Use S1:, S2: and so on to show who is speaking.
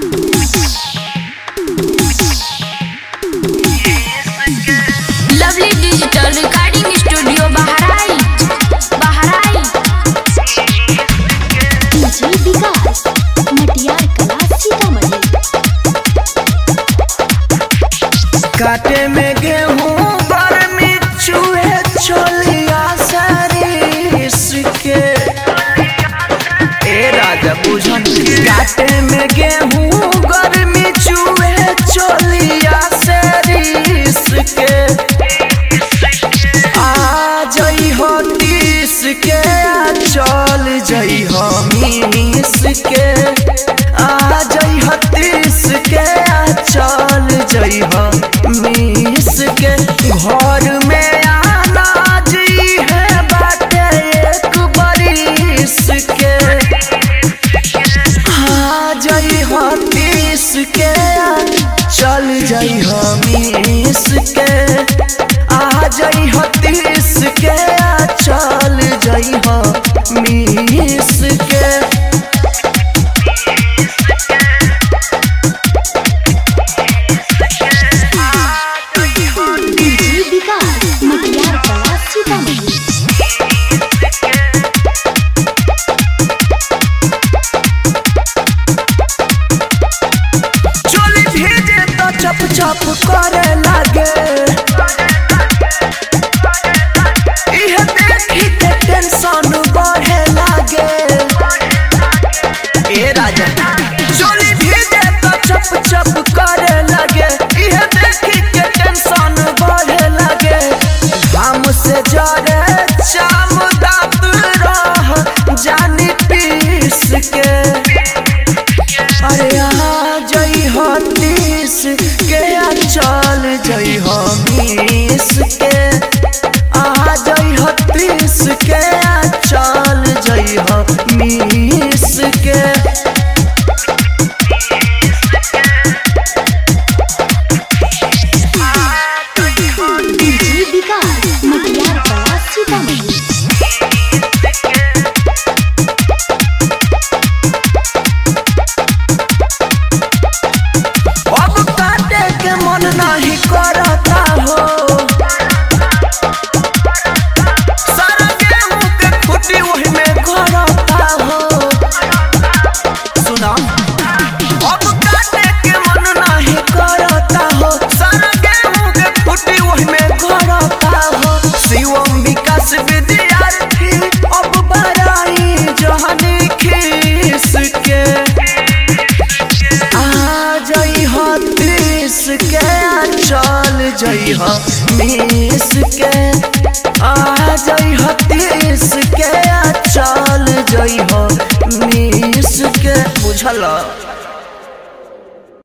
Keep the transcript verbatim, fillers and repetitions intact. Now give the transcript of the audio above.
S1: Lovely digital recording studio Bahraich Bahraich
S2: DJ Vikas Matiyar Kala Sitamarhi.
S3: काटे में गेहूं गर्मी चूहे छोलिया सरीस के ए राजा बुझन काटे में गेहूं गर्मी चूहे छोलिया सरीस के आ जई हो तीस के चल जई हो मीस के आ जई हो तीस के चल जई हो मीस के घर में आना जी है बाटे एक बरिस के आ जई हो तीस के चल जई हो मीस के आ जई हो तीस के चल जई हो मीस के
S2: डीजे विकास मटियार कला सीतामढ़ी।
S3: चोली भीजे तो चप चप करे लागे इहे देखी के टेंशन बढ़े लागे ए राजा चोली भीजे तो चप चप करे लागे इहे देखी के टेंशन बढ़े लागे हम से जरे चाम दात रह जानी पीस के अरे आ जई हो तीस के चल जई हो मीस के आ जई हो तीस के चल जई हो मीस के
S2: डीजे विकास मटियार कला सीतामढ़ी।
S3: अब काटे के मन नहीं करता हो सारा गेहूं के खुटी वही में घरता हो सुना अब काटे के मन नहीं करता हो सारा गेहूं के खुटी वही में घरता हो शिवम विकास विद्यार्थी अब बड़ाई जहानी खीस के आ जई हो तीस के चल जई हो मीस के आ जई हो तीस के चल जई हो मीस के बुझल।